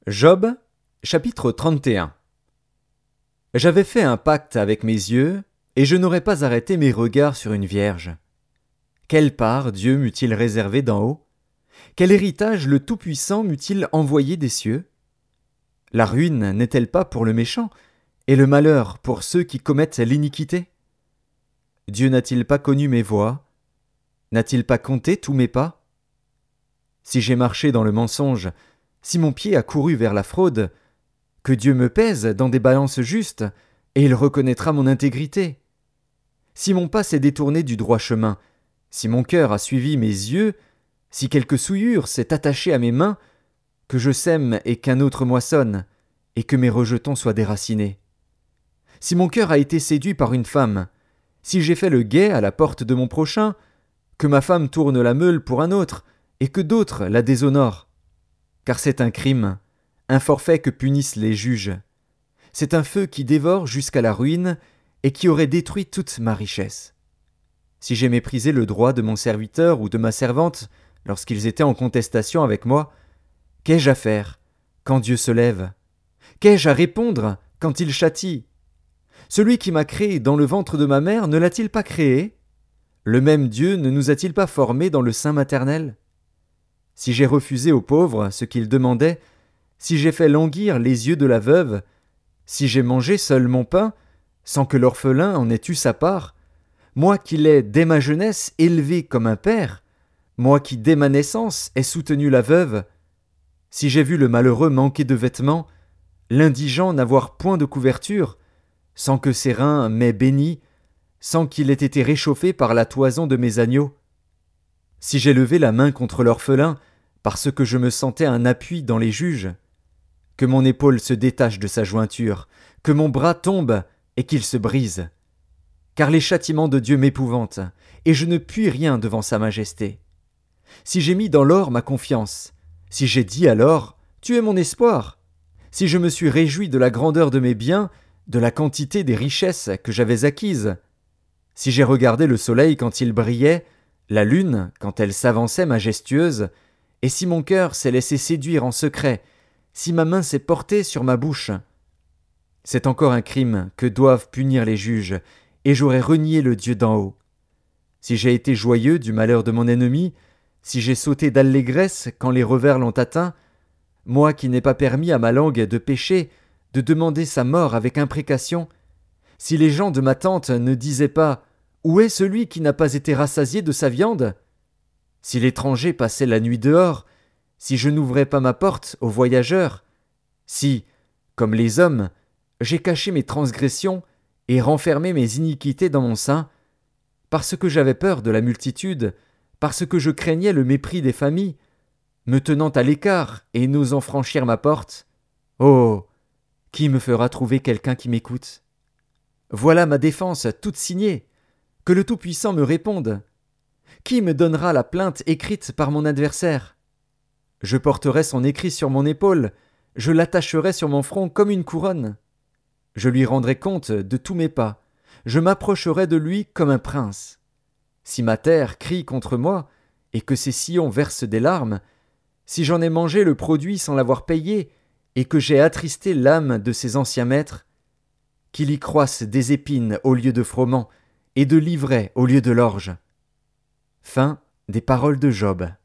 Job, chapitre 31. J'avais fait un pacte avec mes yeux, et je n'aurais pas arrêté mes regards sur une vierge. Quelle part Dieu m'eût-il réservé d'en haut? Quel héritage le Tout-Puissant m'eût-il envoyé des cieux? La ruine n'est-elle pas pour le méchant, et le malheur pour ceux qui commettent l'iniquité? Dieu n'a-t-il pas connu mes voies? N'a-t-il pas compté tous mes pas? Si j'ai marché dans le mensonge, si mon pied a couru vers la fraude, que Dieu me pèse dans des balances justes, et il reconnaîtra mon intégrité. Si mon pas s'est détourné du droit chemin, si mon cœur a suivi mes yeux, si quelque souillure s'est attachée à mes mains, que je sème et qu'un autre moissonne, et que mes rejetons soient déracinés. Si mon cœur a été séduit par une femme, si j'ai fait le guet à la porte de mon prochain, que ma femme tourne la meule pour un autre, et que d'autres la déshonorent. Car c'est un crime, un forfait que punissent les juges. C'est un feu qui dévore jusqu'à la ruine et qui aurait détruit toute ma richesse. Si j'ai méprisé le droit de mon serviteur ou de ma servante lorsqu'ils étaient en contestation avec moi, qu'ai-je à faire quand Dieu se lève? Qu'ai-je à répondre quand il châtie? Celui qui m'a créé dans le ventre de ma mère ne l'a-t-il pas créé? Le même Dieu ne nous a-t-il pas formés dans le sein maternel? Si j'ai refusé aux pauvres ce qu'ils demandaient, si j'ai fait languir les yeux de la veuve, si j'ai mangé seul mon pain, sans que l'orphelin en ait eu sa part, moi qui l'ai dès ma jeunesse élevé comme un père, moi qui dès ma naissance ai soutenu la veuve, si j'ai vu le malheureux manquer de vêtements, l'indigent n'avoir point de couverture, sans que ses reins m'aient béni, sans qu'il ait été réchauffé par la toison de mes agneaux, si j'ai levé la main contre l'orphelin, parce que je me sentais un appui dans les juges, que mon épaule se détache de sa jointure, que mon bras tombe et qu'il se brise. Car les châtiments de Dieu m'épouvantent, et je ne puis rien devant sa majesté. Si j'ai mis dans l'or ma confiance, si j'ai dit à l'or, tu es mon espoir, si je me suis réjoui de la grandeur de mes biens, de la quantité des richesses que j'avais acquises, si j'ai regardé le soleil quand il brillait, la lune quand elle s'avançait majestueuse, et si mon cœur s'est laissé séduire en secret, si ma main s'est portée sur ma bouche, c'est encore un crime que doivent punir les juges, et j'aurais renié le Dieu d'en haut. Si j'ai été joyeux du malheur de mon ennemi, si j'ai sauté d'allégresse quand les revers l'ont atteint, moi qui n'ai pas permis à ma langue de pécher, de demander sa mort avec imprécation, si les gens de ma tente ne disaient pas « Où est celui qui n'a pas été rassasié de sa viande ?» Si l'étranger passait la nuit dehors, si je n'ouvrais pas ma porte aux voyageurs, si, comme les hommes, j'ai caché mes transgressions et renfermé mes iniquités dans mon sein, parce que j'avais peur de la multitude, parce que je craignais le mépris des familles, me tenant à l'écart et n'osant franchir ma porte, oh, qui me fera trouver quelqu'un qui m'écoute? Voilà ma défense toute signée, que le Tout-Puissant me réponde. Qui me donnera la plainte écrite par mon adversaire? Je porterai son écrit sur mon épaule, je l'attacherai sur mon front comme une couronne. Je lui rendrai compte de tous mes pas, je m'approcherai de lui comme un prince. Si ma terre crie contre moi, et que ses sillons versent des larmes, si j'en ai mangé le produit sans l'avoir payé, et que j'ai attristé l'âme de ses anciens maîtres, qu'il y croisse des épines au lieu de froment, et de l'ivraie au lieu de l'orge. Fin des paroles de Job.